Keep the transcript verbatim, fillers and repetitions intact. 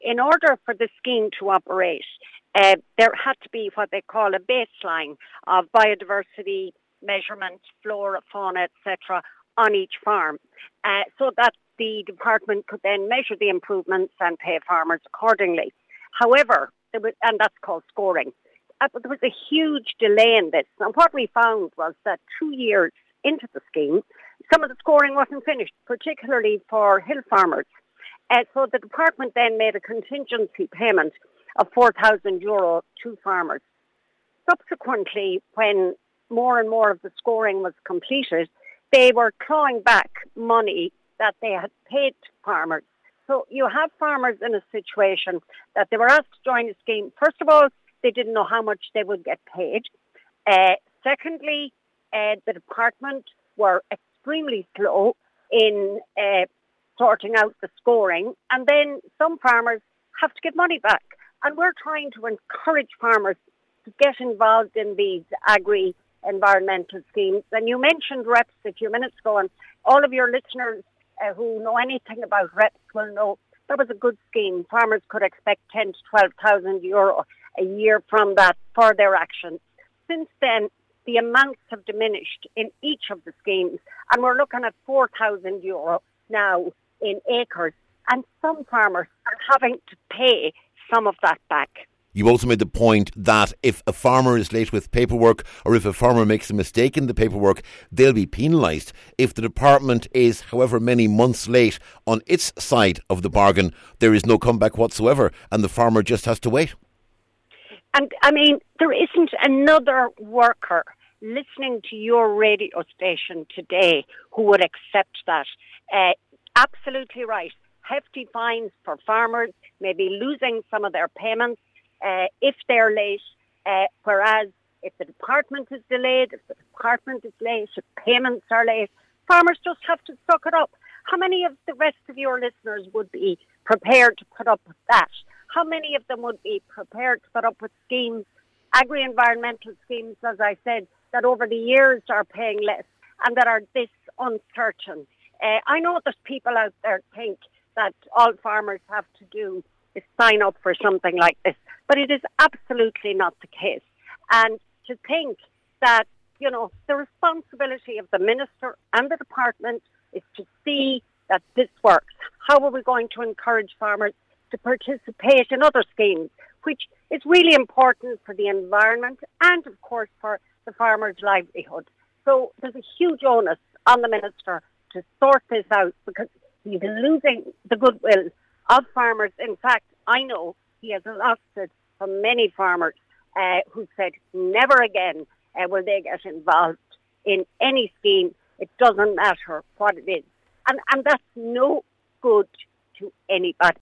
in order for the scheme to operate, uh, there had to be what they call a baseline of biodiversity measurement, flora, fauna, et cetera, on each farm, uh, so that the department could then measure the improvements and pay farmers accordingly. However, there was, and that's called scoring, uh, but there was a huge delay in this. And what we found was that two years into the scheme, some of the scoring wasn't finished, particularly for hill farmers. Uh, so the department then made a contingency payment of four thousand euro to farmers. Subsequently, when more and more of the scoring was completed, they were clawing back money that they had paid to farmers. So you have farmers in a situation that they were asked to join a scheme. First of all, they didn't know how much they would get paid. Uh, secondly, uh, the department were extremely slow in uh, sorting out the scoring. And then some farmers have to get money back. And we're trying to encourage farmers to get involved in these agri-environmental schemes. And you mentioned REPS a few minutes ago, and all of your listeners uh, who know anything about REPS will know that was a good scheme. Farmers could expect ten to twelve thousand euro a year from that for their actions. Since then, the amounts have diminished in each of the schemes, and we're looking at four thousand euro now in acres, and some farmers are having to pay some of that back. You also made the point that if a farmer is late with paperwork, or if a farmer makes a mistake in the paperwork, they'll be penalised. If the department is however many months late on its side of the bargain, there is no comeback whatsoever, and the farmer just has to wait. And, I mean, there isn't another worker listening to your radio station today who would accept that. Uh, absolutely right. Hefty fines for farmers, maybe losing some of their payments uh, if they're late, uh, whereas if the department is delayed, if the department is late, if payments are late, farmers just have to suck it up. How many of the rest of your listeners would be prepared to put up with that? How many of them would be prepared to put up with schemes, agri-environmental schemes, as I said, that over the years are paying less and that are this uncertain? Uh, I know that people out there think that all farmers have to do is sign up for something like this, but it is absolutely not the case. And to think that, you know, the responsibility of the minister and the department is to see that this works. How are we going to encourage farmers to participate in other schemes, which is really important for the environment and, of course, for the farmer's livelihood? So there's a huge onus on the minister to sort this out, because he's losing the goodwill of farmers. In fact, I know he has lost it from many farmers uh, who said never again uh, will they get involved in any scheme. It doesn't matter what it is. And, and that's no good to anybody.